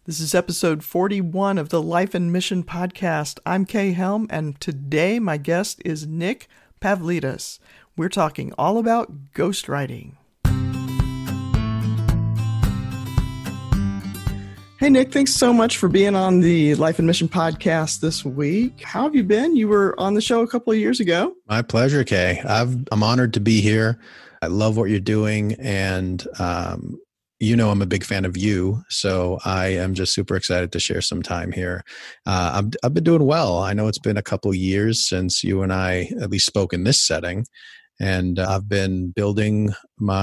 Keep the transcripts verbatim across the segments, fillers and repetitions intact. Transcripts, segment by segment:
This is episode forty-one of the Life and Mission podcast. I'm Kay Helm, and today my guest is Nick Pavlidis. We're talking all about ghostwriting. Hey, Nick, thanks so much for being on the Life and Mission podcast this week. How have you been? You were on the show a couple of years ago. My pleasure, Kay. I've, I'm honored to be here. I love what you're doing, and um, you know I'm a big fan of you, so I am just super excited to share some time here. Uh, I've, I've been doing well. I know it's been a couple of years since you and I at least spoke in this setting, and I've been building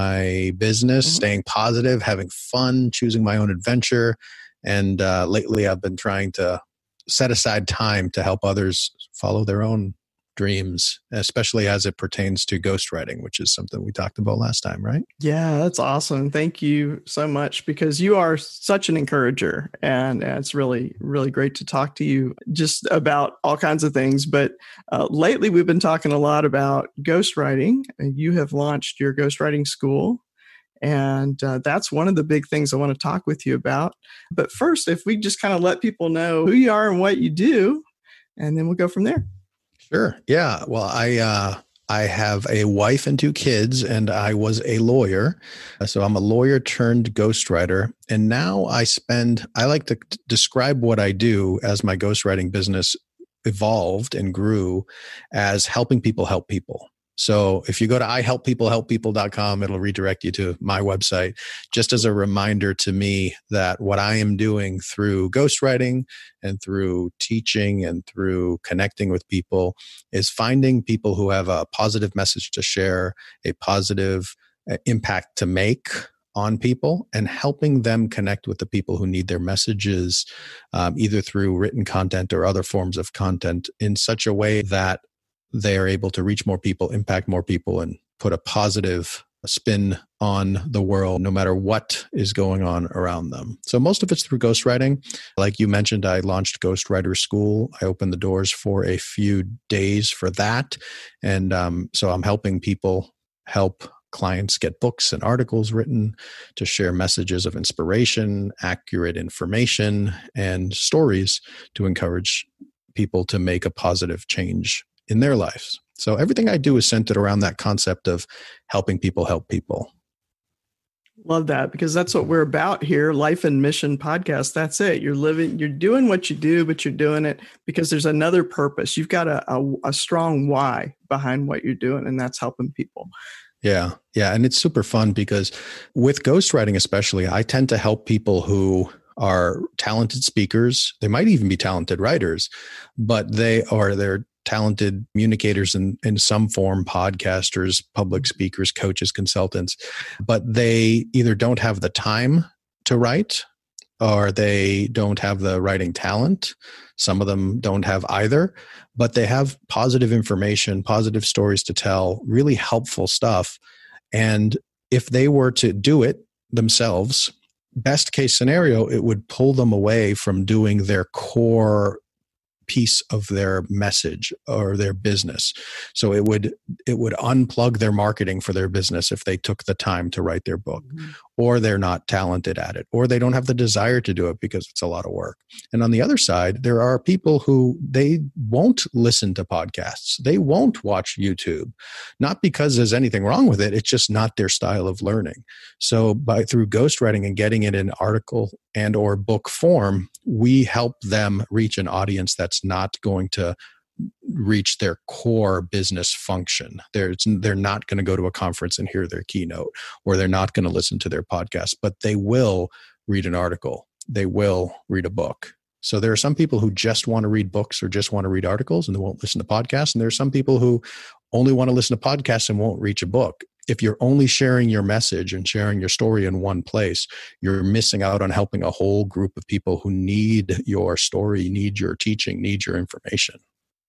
my business, mm-hmm. staying positive, having fun, choosing my own adventure. And uh, lately I've been trying to set aside time to help others follow their own dreams, especially as it pertains to ghostwriting, which is something we talked about last time, right? Yeah, that's awesome. Thank you so much, because you are such an encourager, and it's really, really great to talk to you just about all kinds of things. But uh, lately we've been talking a lot about ghostwriting, and you have launched your ghostwriting school. And uh, that's one of the big things I want to talk with you about. But first, if we just kind of let people know who you are and what you do, and then we'll go from there. Sure. Yeah. Well, I uh, I have a wife and two kids, and I was a lawyer. So I'm a lawyer turned ghostwriter. And now I spend, I like to t- describe what I do as my ghostwriting business evolved and grew as helping people help people. So if you go to i help people help people dot com, it'll redirect you to my website, just as a reminder to me that what I am doing through ghostwriting and through teaching and through connecting with people is finding people who have a positive message to share, a positive impact to make on people, and helping them connect with the people who need their messages, um, either through written content or other forms of content, in such a way that they are able to reach more people, impact more people, and put a positive spin on the world, no matter what is going on around them. So most of it's through ghostwriting. Like you mentioned, I launched Ghostwriter School. I opened the doors for a few days for that. And um, so I'm helping people help clients get books and articles written to share messages of inspiration, accurate information, and stories to encourage people to make a positive change in their lives. So everything I do is centered around that concept of helping people help people. Love that, because that's what we're about here. Life and Mission podcast. That's it. You're living, you're doing what you do, but you're doing it because there's another purpose. You've got a, a, a strong why behind what you're doing, and that's helping people. Yeah. Yeah. And it's super fun because with ghostwriting, especially, I tend to help people who are talented speakers. They might even be talented writers, but they are, they're talented communicators in, in some form, podcasters, public speakers, coaches, consultants, but they either don't have the time to write or they don't have the writing talent. Some of them don't have either, but they have positive information, positive stories to tell, really helpful stuff. And if they were to do it themselves, best case scenario, it would pull them away from doing their core piece of their message or their business. So it would it would unplug their marketing for their business if they took the time to write their book, mm-hmm. or they're not talented at it, or they don't have the desire to do it because it's a lot of work. And on the other side, there are people who they won't listen to podcasts. They won't watch YouTube, not because there's anything wrong with it. It's just not their style of learning. So by through ghostwriting and getting it in article and or book form, we help them reach an audience that's not going to reach their core business function. They're, they're not going to go to a conference and hear their keynote, or they're not going to listen to their podcast, but they will read an article. They will read a book. So there are some people who just want to read books or just want to read articles and they won't listen to podcasts. And there are some people who only want to listen to podcasts and won't reach a book. If you're only sharing your message and sharing your story in one place, you're missing out on helping a whole group of people who need your story, need your teaching, need your information.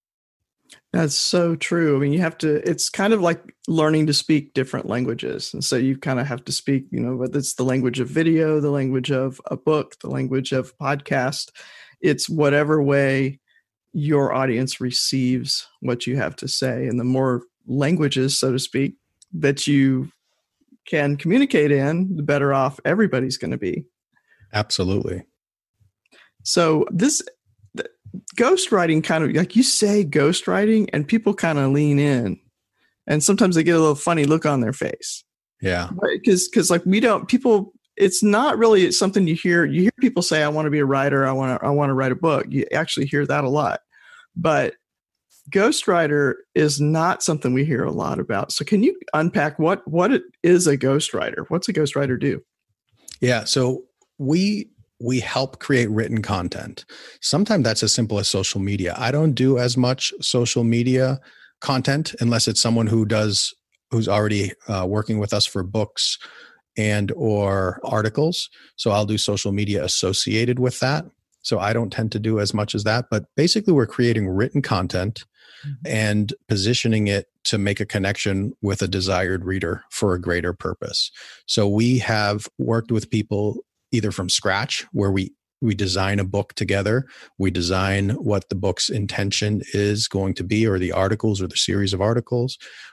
That's so true. I mean, you have to, it's kind of like learning to speak different languages. And so you kind of have to speak, you know, whether it's the language of video, the language of a book, the language of podcast, it's whatever way your audience receives what you have to say. And the more languages, so to speak, that you can communicate in, the better off everybody's going to be. Absolutely. So this th- ghostwriting kind of like you say ghostwriting and people kind of lean in and sometimes they get a little funny look on their face. Yeah. Because because like we don't people it's not really something you hear you hear people say I want to be a writer, I want to I want to write a book. You actually hear that a lot. But ghostwriter is not something we hear a lot about. So can you unpack what what it is a ghostwriter? What's a ghostwriter do? Yeah, so we we help create written content. Sometimes that's as simple as social media. I don't do as much social media content unless it's someone who does who's already uh, working with us for books and or articles. So I'll do social media associated with that. So I don't tend to do as much as that, but basically we're creating written content mm-hmm. and positioning it to make a connection with a desired reader for a greater purpose. So we have worked with people either from scratch, where we we design a book together, we design what the book's intention is going to be, or the articles or the series of articles.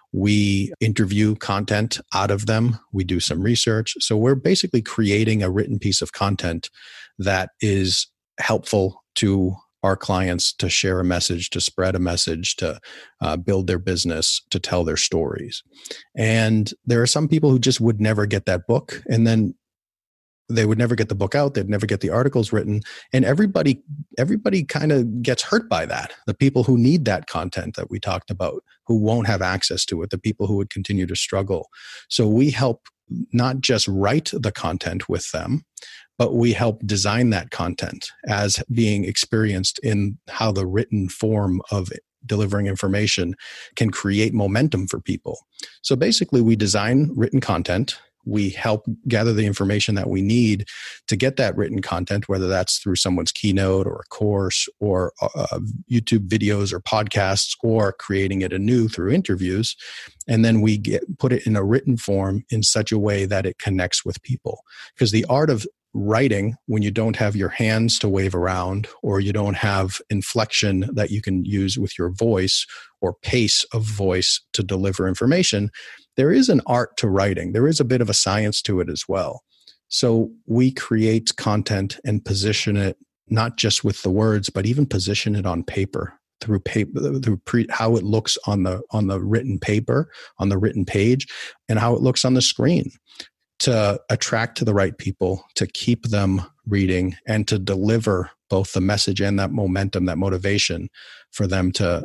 We interview content out of them. We do some research. So we're basically creating a written piece of content that is helpful to our clients to share a message, to spread a message, to uh, build their business, to tell their stories. And there are some people who just would never get that book, and then they would never get the book out. They'd never get the articles written. And everybody, everybody kind of gets hurt by that. The people who need that content that we talked about, who won't have access to it, the people who would continue to struggle. So we help not just write the content with them, but we help design that content as being experienced in how the written form of delivering information can create momentum for people. So basically, we design written content. We help gather the information that we need to get that written content, whether that's through someone's keynote or a course or uh, YouTube videos or podcasts, or creating it anew through interviews. And then we get, put it in a written form in such a way that it connects with people. Because the art of writing, when you don't have your hands to wave around, or you don't have inflection that you can use with your voice or pace of voice to deliver information, there is an art to writing. There is a bit of a science to it as well. So we create content and position it not just with the words, but even position it on paper through paper, through pre, how it looks on the on the written paper, on the written page, and how it looks on the screen, to attract to the right people, to keep them reading, and to deliver both the message and that momentum, that motivation for them to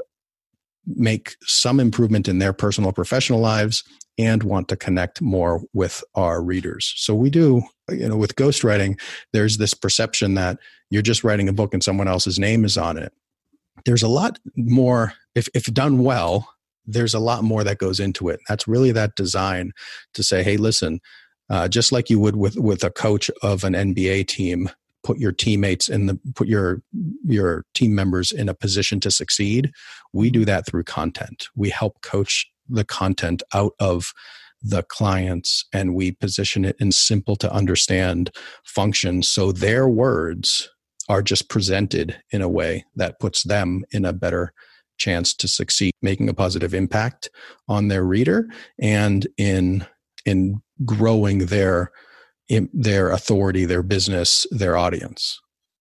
make some improvement in their personal or professional lives and want to connect more with our readers. So we do, you know, with ghostwriting, there's this perception that you're just writing a book and someone else's name is on it. There's a lot more, if, if done well, there's a lot more that goes into it. That's really that design to say, hey, listen, uh, just like you would with, with a coach of an N B A team, put your teammates in the, put your, your team members in a position to succeed. We do that through content. We help coach the content out of the clients, and we position it in simple to understand functions. So their words are just presented in a way that puts them in a better chance to succeed, making a positive impact on their reader and in, in growing their in their authority, their business, their audience.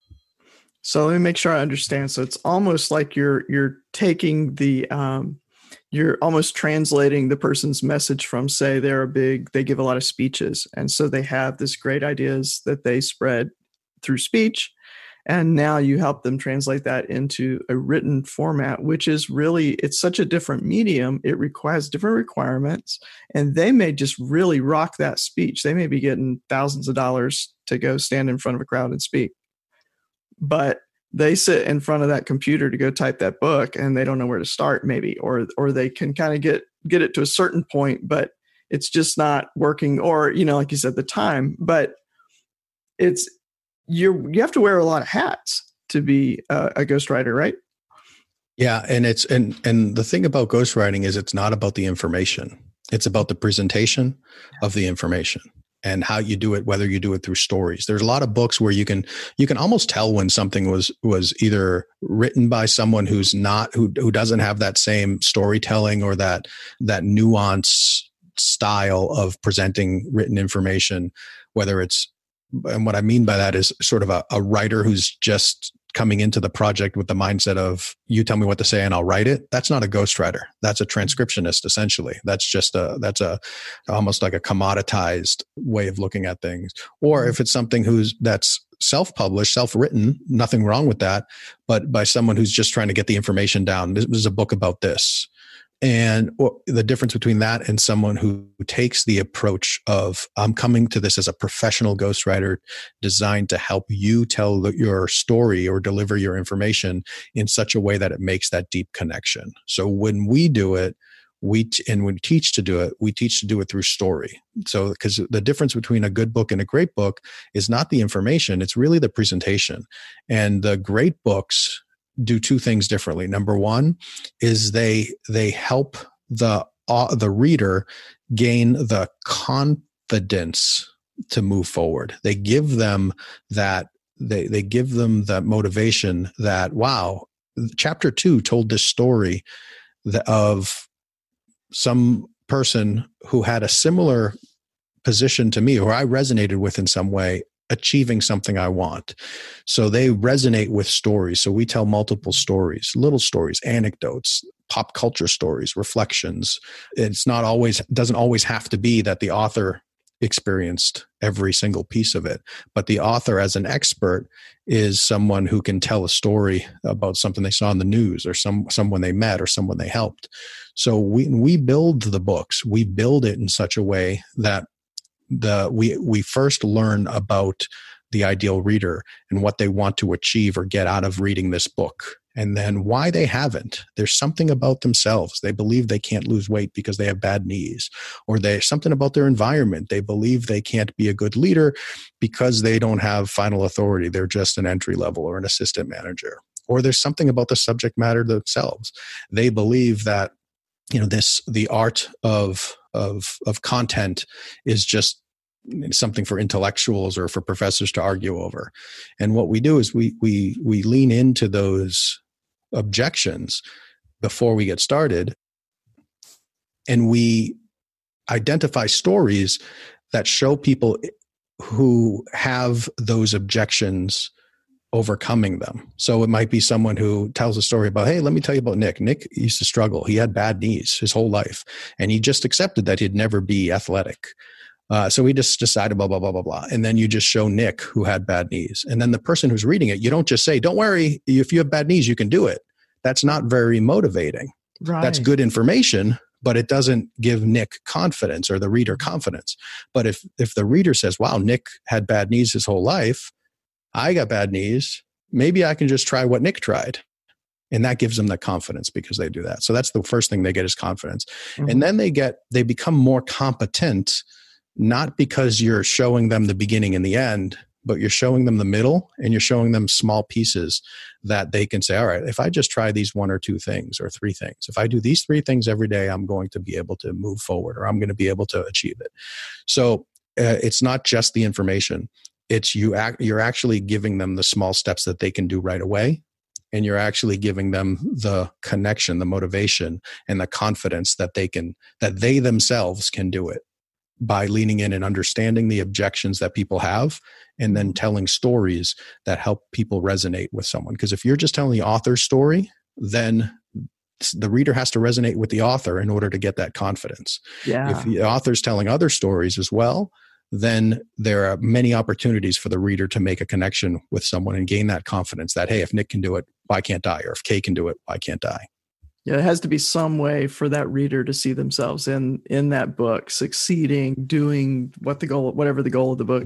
So let me make sure I understand. So it's almost like you're you're taking the um, you're almost translating the person's message from, say, they're a big, they give a lot of speeches, and so they have this great ideas that they spread through speech, and now you help them translate that into a written format, which is really, it's such a different medium. It requires different requirements, and they may just really rock that speech. They may be getting thousands of dollars to go stand in front of a crowd and speak, but they sit in front of that computer to go type that book, and they don't know where to start, maybe, or or they can kind of get get it to a certain point, but it's just not working, or, you know, like you said, the time. But it's you you have to wear a lot of hats to be a, a ghostwriter, right? Yeah, and it's and and the thing about ghostwriting is it's not about the information; it's about the presentation of the information and how you do it, whether you do it through stories. There's a lot of books where you can you can almost tell when something was was either written by someone who's not who who doesn't have that same storytelling or that that nuance style of presenting written information, whether it's and what I mean by that is sort of a, a writer who's just coming into the project with the mindset of, you tell me what to say and I'll write it. That's not a ghostwriter. That's a transcriptionist, essentially. That's just a, that's a, almost like a commoditized way of looking at things. Or if it's something who's, that's self-published, self-written, nothing wrong with that, but by someone who's just trying to get the information down. This was a book about this. And the difference between that and someone who takes the approach of, I'm coming to this as a professional ghostwriter designed to help you tell your story or deliver your information in such a way that it makes that deep connection. So when we do it, we t- and we teach to do it, we teach to do it through story. So because the difference between a good book and a great book is not the information, it's really the presentation. And the great books do two things differently. Number one is they they help the uh, the reader gain the confidence to move forward. They give them that they they give them that motivation that, wow, chapter two told this story that, of some person who had a similar position to me, or I resonated with in some way, achieving something I want. So they resonate with stories. So we tell multiple stories, little stories, anecdotes, pop culture stories, reflections. It's not always, doesn't always have to be that the author experienced every single piece of it, but the author as an expert is someone who can tell a story about something they saw in the news, or some someone they met, or someone they helped. So we we build the books, we build it in such a way that the we we first learn about the ideal reader and what they want to achieve or get out of reading this book, and then why they haven't. There's something about themselves. They believe they can't lose weight because they have bad knees, or there's something about their environment. They believe they can't be a good leader because they don't have final authority. They're just an entry level or an assistant manager. Or there's something about the subject matter themselves. They believe that, you know, this the art of of of content is just something for intellectuals or for professors to argue over. And what we do is we we we lean into those objections before we get started, and we identify stories that show people who have those objections overcoming them. So it might be someone who tells a story about, hey, let me tell you about Nick. Nick used to struggle. He had bad knees his whole life, and he just accepted that he'd never be athletic. Uh, so he just decided blah, blah, blah, blah, blah. And then you just show Nick who had bad knees. And then the person who's reading it, you don't just say, don't worry, if you have bad knees, you can do it. That's not very motivating. Right. That's good information, but it doesn't give Nick confidence or the reader confidence. But if if the reader says, wow, Nick had bad knees his whole life, I got bad knees, maybe I can just try what Nick tried. And that gives them the confidence because they do that. So that's the first thing they get is confidence. Mm-hmm. And then they get, they become more competent, not because you're showing them the beginning and the end, but you're showing them the middle, and you're showing them small pieces that they can say, all right, if I just try these one or two things or three things, if I do these three things every day, I'm going to be able to move forward, or I'm going to be able to achieve it. So uh, it's not just the information. It's you act, you're actually giving them the small steps that they can do right away. And you're actually giving them the connection, the motivation, and the confidence that they can, that they themselves can do it by leaning in and understanding the objections that people have, and then telling stories that help people resonate with someone. Because if you're just telling the author's story, then the reader has to resonate with the author in order to get that confidence. Yeah. If the author's telling other stories as well, then there are many opportunities for the reader to make a connection with someone and gain that confidence that, hey, if Nick can do it, why can't I? Or if Kay can do it, why can't I? Yeah, it has to be some way for that reader to see themselves in in that book, succeeding, doing what the goal, whatever the goal of the book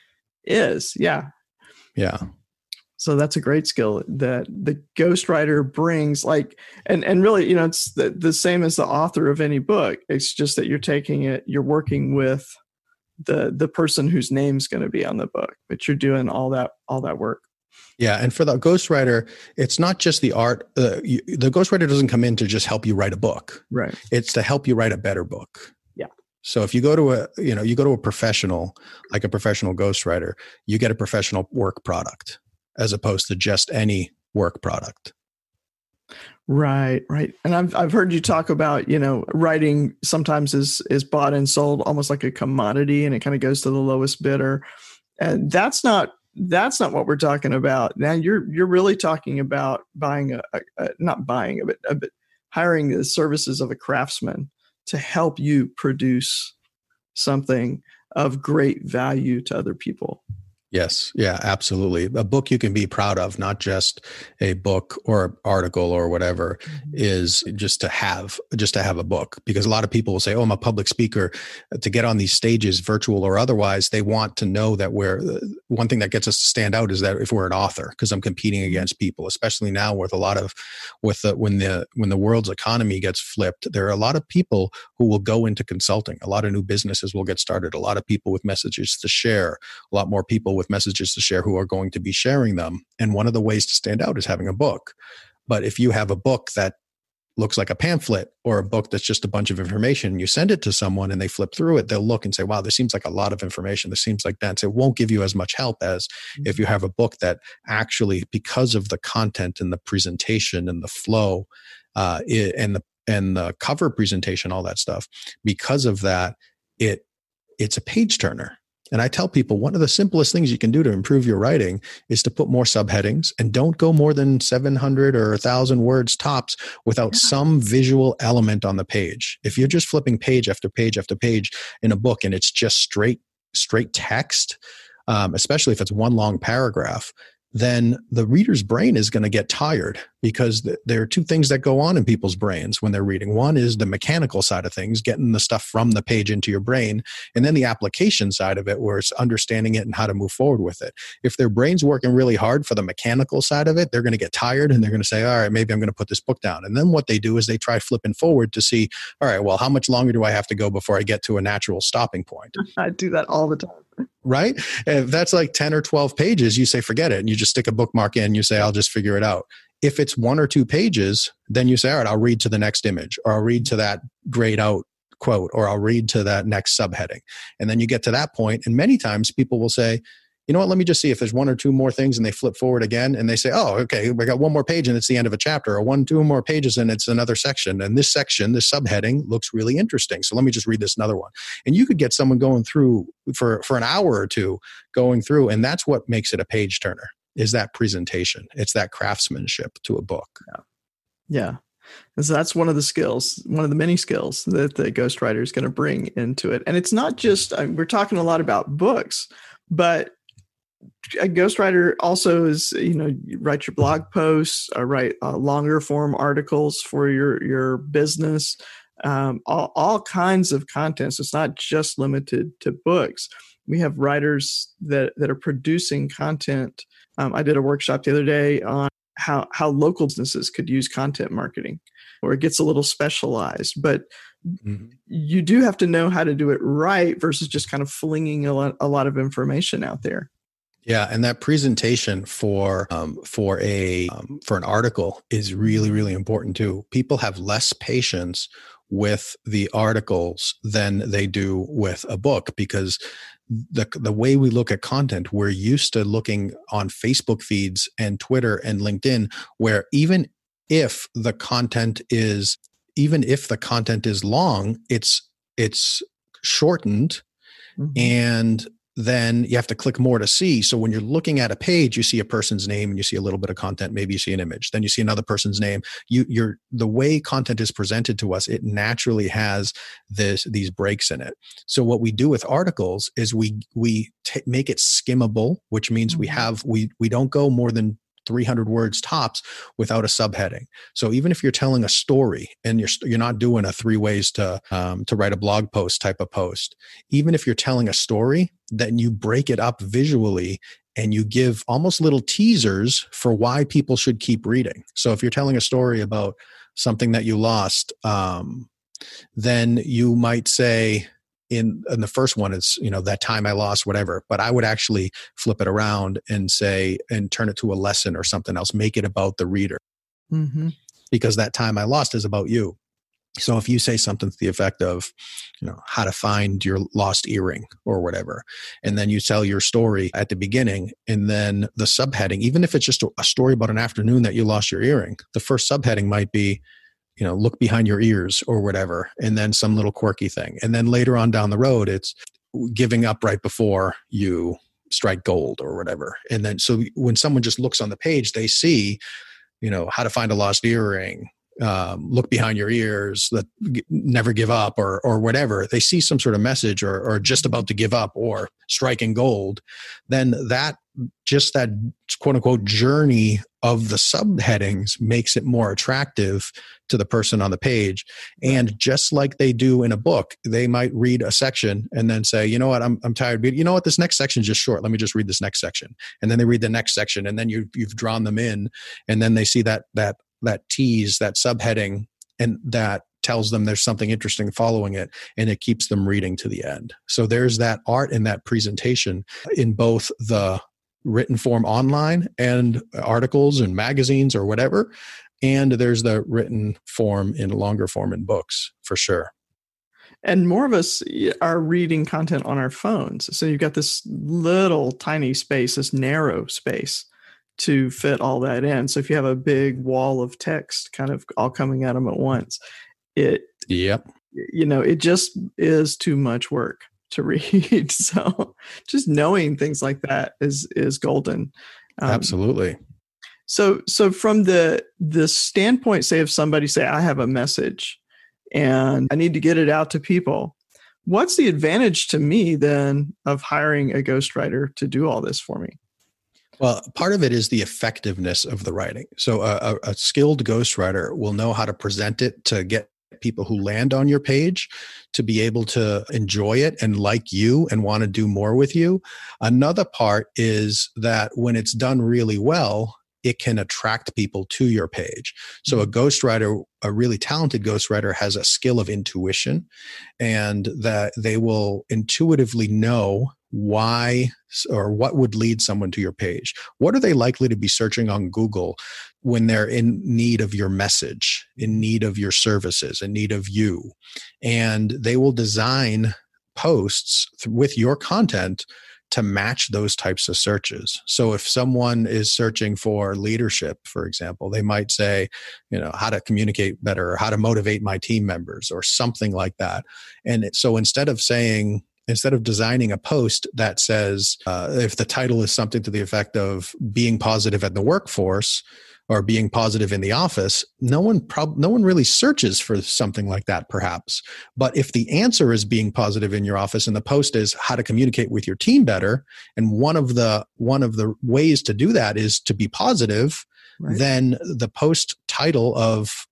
is. Yeah. Yeah. So that's a great skill that the ghostwriter brings, like, and, and really, you know, it's the, the same as the author of any book. It's just that you're taking it, you're working with the the person whose name's going to be on the book, but you're doing all that all that work. Yeah, and for the ghostwriter, it's not just the art. Uh, you, the ghostwriter doesn't come in to just help you write a book. Right. It's to help you write a better book. Yeah. So if you go to a, you know, you go to a professional, like a professional ghostwriter, you get a professional work product as opposed to just any work product. Right, right. And I've I've heard you talk about, you know, writing sometimes is is bought and sold almost like a commodity, and it kind of goes to the lowest bidder. And that's not that's not what we're talking about. Now you're you're really talking about buying a, a, a not buying but, a, but hiring the services of a craftsman to help you produce something of great value to other people. Yes. Yeah, absolutely. A book you can be proud of, not just a book or an article or whatever, mm-hmm. is just to have, just to have a book. Because a lot of people will say, oh, I'm a public speaker. To get on these stages, virtual or otherwise, they want to know that we're, one thing that gets us to stand out is that if we're an author, because I'm competing against people, especially now with a lot of, with the, when the, when the world's economy gets flipped, there are a lot of people who will go into consulting. A lot of new businesses will get started. A lot of people with messages to share, a lot more people with messages to share who are going to be sharing them. And one of the ways to stand out is having a book. But if you have a book that looks like a pamphlet or a book that's just a bunch of information, you send it to someone and they flip through it, they'll look and say, wow, this seems like a lot of information. This seems like dense. It won't give you as much help as mm-hmm. if you have a book that actually, because of the content and the presentation and the flow uh, it, and the and the cover presentation, all that stuff, because of that, it it's a page turner. And I tell people one of the simplest things you can do to improve your writing is to put more subheadings, and don't go more than seven hundred or one thousand words tops without yeah. some visual element on the page. If you're just flipping page after page after page in a book and it's just straight, straight text, um, especially if it's one long paragraph, then the reader's brain is going to get tired, because th- there are two things that go on in people's brains when they're reading. One is the mechanical side of things, getting the stuff from the page into your brain, and then the application side of it, where it's understanding it and how to move forward with it. If their brain's working really hard for the mechanical side of it, they're going to get tired and they're going to say, all right, maybe I'm going to put this book down. And then what they do is they try flipping forward to see, all right, well, how much longer do I have to go before I get to a natural stopping point? I do that all the time. Right? If that's like ten or twelve pages, you say, forget it. And you just stick a bookmark in, you say, I'll just figure it out. If it's one or two pages, then you say, all right, I'll read to the next image, or I'll read to that grayed out quote, or I'll read to that next subheading. And then you get to that point, and many times people will say, you know what, let me just see if there's one or two more things, and they flip forward again and they say, oh, okay, we got one more page and it's the end of a chapter, or one, two more pages and it's another section. And this section, this subheading looks really interesting. So let me just read this another one. And you could get someone going through for, for an hour or two going through. And that's what makes it a page turner, is that presentation. It's that craftsmanship to a book. Yeah. Yeah. And so that's one of the skills, one of the many skills that the ghostwriter is going to bring into it. And it's not just, uh, we're talking a lot about books, but a ghostwriter also is, you know, you write your blog posts, uh, write uh, longer form articles for your, your business, um, all, all kinds of content. So it's not just limited to books. We have writers that, that are producing content. Um, I did a workshop the other day on how, how local businesses could use content marketing, where it gets a little specialized, but mm-hmm. you do have to know how to do it right versus just kind of flinging a lot, a lot of information out there. Yeah, and that presentation for um, for a um, for an article is really, really important too. People have less patience with the articles than they do with a book, because the the way we look at content, we're used to looking on Facebook feeds and Twitter and LinkedIn, where even if the content is even if the content is long, it's it's shortened, mm-hmm. and then you have to click more to see. So when you're looking at a page, you see a person's name and you see a little bit of content, maybe you see an image, then you see another person's name. You, you're the way content is presented to us, it naturally has this, these breaks in it. So what we do with articles is we, we t- make it skimmable, which means mm-hmm. we have, we, we don't go more than three hundred words tops without a subheading. So even if you're telling a story and you're you're not doing a three ways to um, to write a blog post type of post, even if you're telling a story, then you break it up visually and you give almost little teasers for why people should keep reading. So if you're telling a story about something that you lost, um, then you might say, In, in the first one, it's, you know, that time I lost, whatever. But I would actually flip it around and say, and turn it to a lesson or something else. Make it about the reader. Mm-hmm. Because that time I lost is about you. So if you say something to the effect of, you know, how to find your lost earring or whatever, and then you tell your story at the beginning, and then the subheading, even if it's just a, a story about an afternoon that you lost your earring, the first subheading might be, you know, look behind your ears or whatever, and then some little quirky thing. And then later on down the road, it's giving up right before you strike gold or whatever. And then, so when someone just looks on the page, they see, you know, how to find a lost earring, um, look behind your ears, that never give up, or or whatever. They see some sort of message, or or just about to give up, or striking gold. Then that, just that quote unquote journey of the subheadings makes it more attractive to the person on the page. And just like they do in a book, they might read a section and then say, you know what, I'm I'm tired. But you know what, this next section is just short. Let me just read this next section. And then they read the next section, and then you you've drawn them in, and then they see that that that tease, that subheading, and that tells them there's something interesting following it, and it keeps them reading to the end. So there's that art in that presentation in both the written form online and articles and magazines or whatever, and there's the written form in longer form in books, for sure. And more of us are reading content on our phones. So you've got this little tiny space, this narrow space to fit all that in. So if you have a big wall of text kind of all coming at them at once, it, yep. you know, it just is too much work to read. So just knowing things like that is, is golden. Um, Absolutely. So, so from the, the standpoint, say, if somebody say, I have a message and I need to get it out to people, what's the advantage to me then of hiring a ghostwriter to do all this for me? Well, part of it is the effectiveness of the writing. So a, a skilled ghostwriter will know how to present it to get people who land on your page to be able to enjoy it and like you and want to do more with you. Another part is that when it's done really well, it can attract people to your page. So a ghostwriter, a really talented ghostwriter, has a skill of intuition, and that they will intuitively know why or what would lead someone to your page. What are they likely to be searching on Google when they're in need of your message, in need of your services, in need of you? And they will design posts with your content to match those types of searches. So if someone is searching for leadership, for example, they might say, you know, how to communicate better, or how to motivate my team members, or something like that. And so instead of saying, instead of designing a post that says, uh, if the title is something to the effect of being positive at the workforce, or being positive in the office, no one prob- no one really searches for something like that, perhaps. But if the answer is being positive in your office, and the post is how to communicate with your team better, and one of the one of the ways to do that is to be positive, right, then the post title of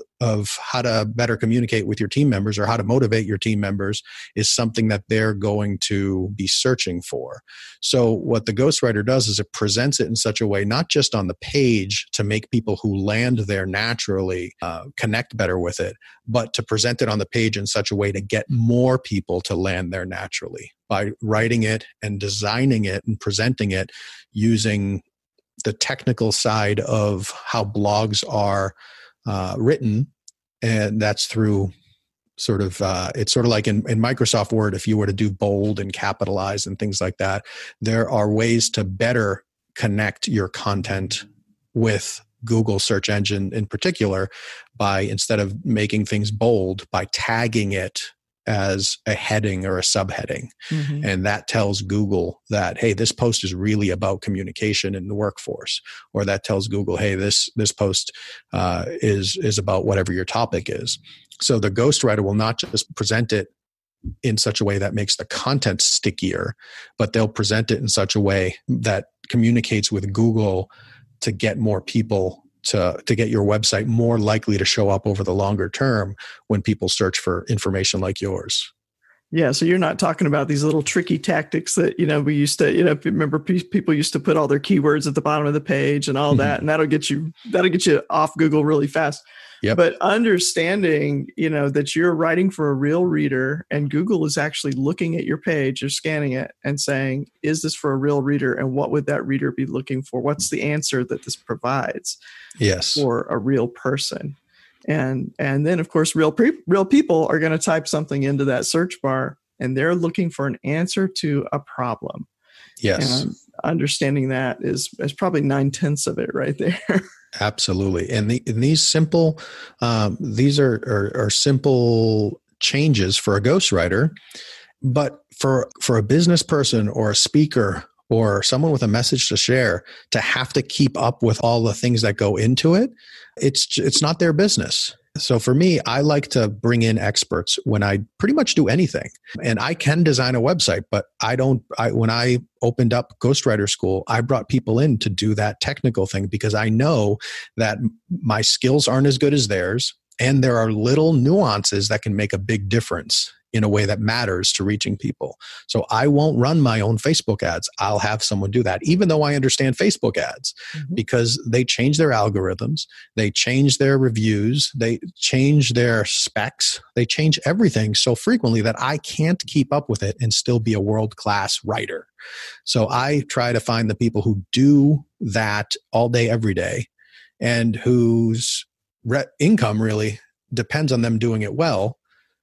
of how to better communicate with your team members, or how to motivate your team members, is something that they're going to be searching for. So what the ghostwriter does is it presents it in such a way, not just on the page to make people who land there naturally uh, connect better with it, but to present it on the page in such a way to get more people to land there naturally by writing it and designing it and presenting it using the technical side of how blogs are uh, written. And that's through sort of, uh, it's sort of like in, in Microsoft Word, if you were to do bold and capitalize and things like that, there are ways to better connect your content with Google search engine in particular, by, instead of making things bold, by tagging it as a heading or a subheading. Mm-hmm. And that tells Google that, hey, this post is really about communication in the workforce. Or that tells Google, hey, this this post uh, is is about whatever your topic is. So the ghostwriter will not just present it in such a way that makes the content stickier, but they'll present it in such a way that communicates with Google to get more people to, to get your website more likely to show up over the longer term when people search for information like yours. Yeah. So you're not talking about these little tricky tactics that, you know, we used to, you know, remember people used to put all their keywords at the bottom of the page and all mm-hmm. that, and that'll get you, that'll get you off Google really fast. Yep. But understanding, you know, that you're writing for a real reader, and Google is actually looking at your page or scanning it and saying, is this for a real reader? And what would that reader be looking for? What's the answer that this provides yes. for a real person? And and then, of course, real pre- real people are going to type something into that search bar, and they're looking for an answer to a problem. Yes. And understanding that is, is probably nine-tenths of it right there. Absolutely. And, the, and these simple, um, these are, are, are simple changes for a ghostwriter, but for, for a business person or a speaker or someone with a message to share to have to keep up with all the things that go into it, it's it's not their business. So for me, I like to bring in experts when I pretty much do anything. And I can design a website, but I don't, I, when I opened up Ghostwriter School, I brought people in to do that technical thing because I know that my skills aren't as good as theirs. And there are little nuances that can make a big difference in a way that matters to reaching people. So I won't run my own Facebook ads. I'll have someone do that, even though I understand Facebook ads, mm-hmm. because they change their algorithms, they change their reviews, they change their specs, they change everything so frequently that I can't keep up with it and still be a world-class writer. So I try to find the people who do that all day, every day, and whose re- income really depends on them doing it well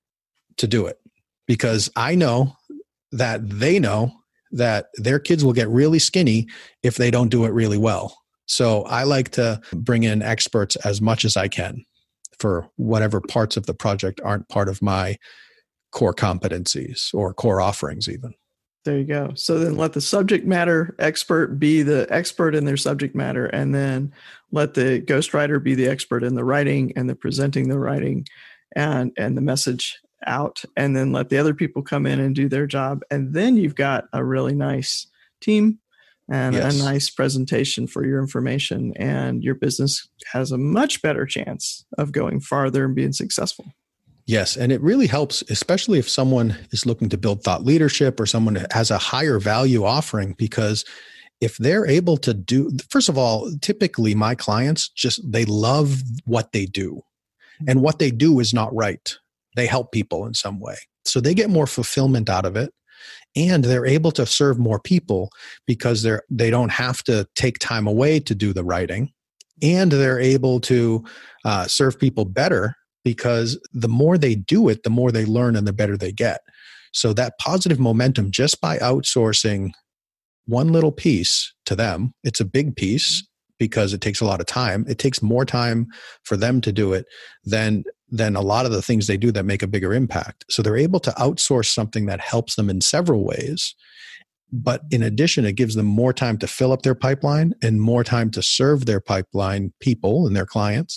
to do it. Because I know that they know that their kids will get really skinny if they don't do it really well. So I like to bring in experts as much as I can for whatever parts of the project aren't part of my core competencies or core offerings even. There you go. So then let the subject matter expert be the expert in their subject matter, and then let the ghostwriter be the expert in the writing and the presenting the writing and, and the message out, and then let the other people come in and do their job. And then you've got a really nice team and yes. a nice presentation for your information, and your business has a much better chance of going farther and being successful. Yes. And it really helps, especially if someone is looking to build thought leadership or someone that has a higher value offering, because if they're able to do, first of all, typically my clients just, they love what they do, and what they do is not right. They help people in some way. So they get more fulfillment out of it, and they're able to serve more people because they're, they don't have to take time away to do the writing, and they're able to uh, serve people better because the more they do it, the more they learn and the better they get. So that positive momentum just by outsourcing one little piece to them, it's a big piece because it takes a lot of time. It takes more time for them to do it than than a lot of the things they do that make a bigger impact. So they're able to outsource something that helps them in several ways. But in addition, it gives them more time to fill up their pipeline and more time to serve their pipeline people and their clients.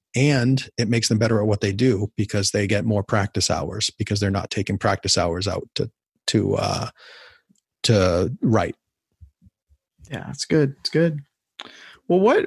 And it makes them better at what they do because they get more practice hours because they're not taking practice hours out to to uh, to write. Yeah, it's good. It's good. Well, what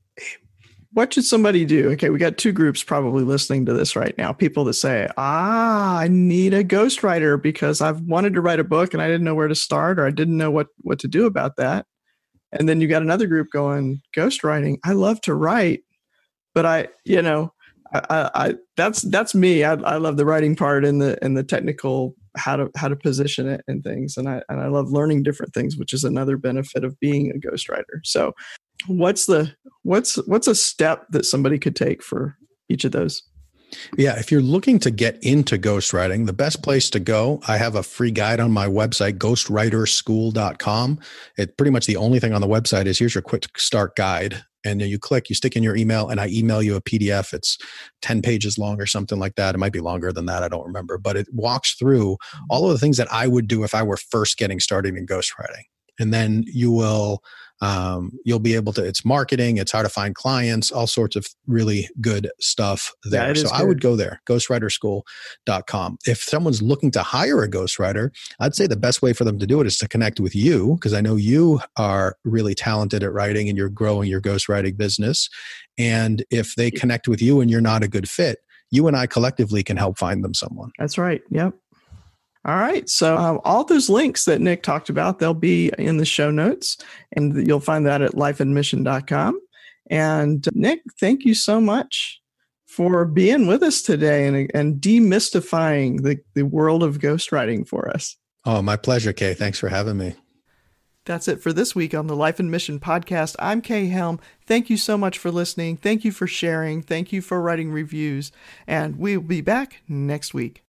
what should somebody do? Okay, we got two groups probably listening to this right now. People that say, ah, I need a ghostwriter because I've wanted to write a book and I didn't know where to start, or I didn't know what, what to do about that. And then you got another group going, ghostwriting, I love to write, but I, you know, I, I, I that's that's me. I, I love the writing part and the and the technical how to how to position it and things, and I and I love learning different things, which is another benefit of being a ghostwriter. So, what's the what's what's a step that somebody could take for each of those? Yeah, if you're looking to get into ghostwriting, the best place to go, I have a free guide on my website, ghostwriter school dot com. It pretty much the only thing on the website is here's your quick start guide. And then you click, you stick in your email, and I email you a P D F. It's ten pages long or something like that. It might be longer than that. I don't remember. But it walks through all of the things that I would do if I were first getting started in ghostwriting. And then you will, um, you'll be able to, it's marketing, it's how to find clients, all sorts of really good stuff there. So I would go there, ghostwriter school dot com. If someone's looking to hire a ghostwriter, I'd say the best way for them to do it is to connect with you, because I know you are really talented at writing and you're growing your ghostwriting business. And if they connect with you and you're not a good fit, you and I collectively can help find them someone. That's right. Yep. All right. So um, all those links that Nick talked about, they'll be in the show notes, and you'll find that at life and mission dot com. And Nick, thank you so much for being with us today and, and demystifying the, the world of ghostwriting for us. Oh, my pleasure, Kay. Thanks for having me. That's it for this week on the Life and Mission podcast. I'm Kay Helm. Thank you so much for listening. Thank you for sharing. Thank you for writing reviews. And we'll be back next week.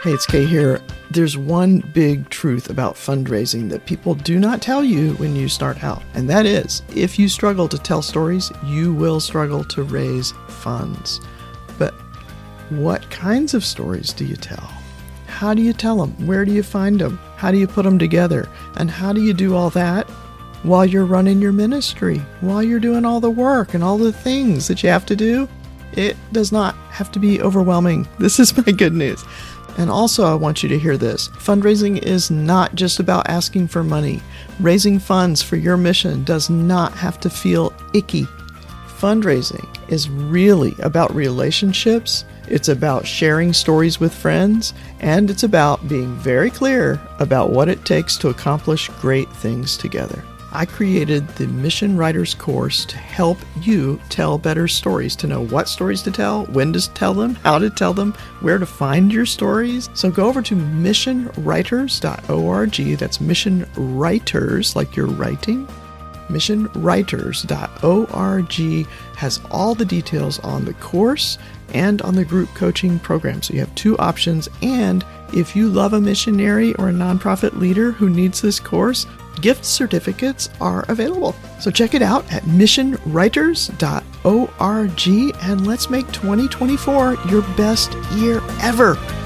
Hey, it's Kay here. There's one big truth about fundraising that people do not tell you when you start out, and that is, if you struggle to tell stories, you will struggle to raise funds. But what kinds of stories do you tell? How do you tell them? Where do you find them? How do you put them together? And how do you do all that while you're running your ministry, while you're doing all the work and all the things that you have to do? It does not have to be overwhelming. This is my good news. And also, I want you to hear this. Fundraising is not just about asking for money. Raising funds for your mission does not have to feel icky. Fundraising is really about relationships. It's about sharing stories with friends, and it's about being very clear about what it takes to accomplish great things together. I created the Mission Writers course to help you tell better stories, to know what stories to tell, when to tell them, how to tell them, where to find your stories. So go over to mission writers dot org. That's Mission Writers, like you're writing. mission writers dot org has all the details on the course and on the group coaching program. So you have two options. And if you love a missionary or a nonprofit leader who needs this course, gift certificates are available. So check it out at mission writers dot org, and let's make twenty twenty-four your best year ever.